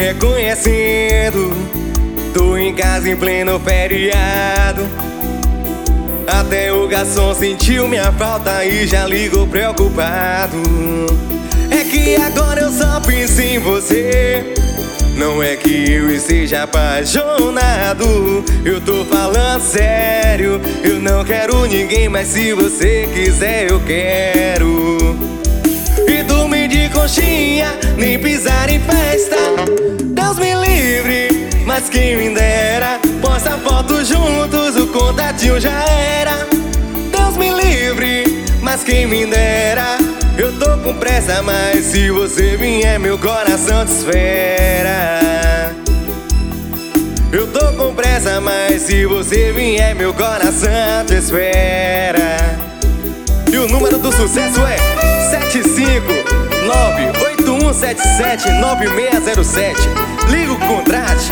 reconhecendo. Tô em casa em pleno feriado. Até o garçom sentiu minha falta e já ligou preocupado. É que agora eu só penso em você. Não é que eu esteja apaixonado, eu tô falando sério. Eu não quero ninguém, mas se você quiser eu quero. E dormir de conchinha, nem pisar em festa, Deus me livre, mas quem me dera. Posta foto juntos, o contatinho já era. Deus me livre, mas quem me dera. Eu tô com pressa, mas se você vier meu coração te espera. Eu tô com pressa, mas se você vier meu coração te espera. E o número do sucesso é 75981779607. Liga o contrate.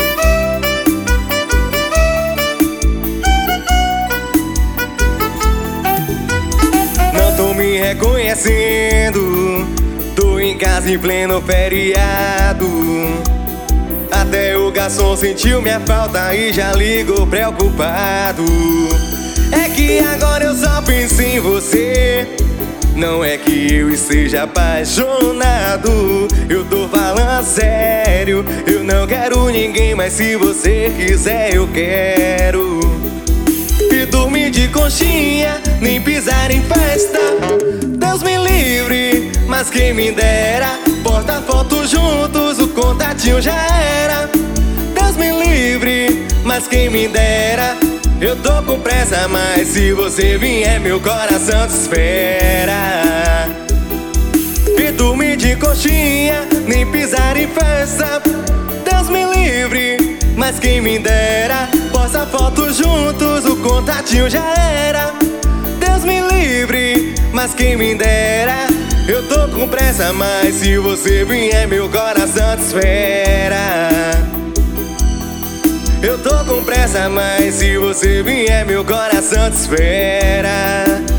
Tô me reconhecendo. Tô em casa em pleno feriado. Até o garçom sentiu minha falta e já ligou preocupado. É que agora eu só penso em você. Não é que eu esteja apaixonado, eu tô falando sério. Eu não quero ninguém, mas se você quiser eu quero. E dormir de conchinha, nem pisar em festa, Deus me livre, mas quem me dera. Porta foto juntos, o contatinho já era. Deus me livre, mas quem me dera. Eu tô com pressa, mas se você vier meu coração te espera. E dormir de conchinha, nem pisar em festa, Deus me livre, mas quem me dera. Posta foto juntos, o contatinho já era. Deus me livre, mas quem me dera. Eu tô com pressa, mas se você vier meu coração te espera. Eu tô com pressa, mas se você vier meu coração te espera.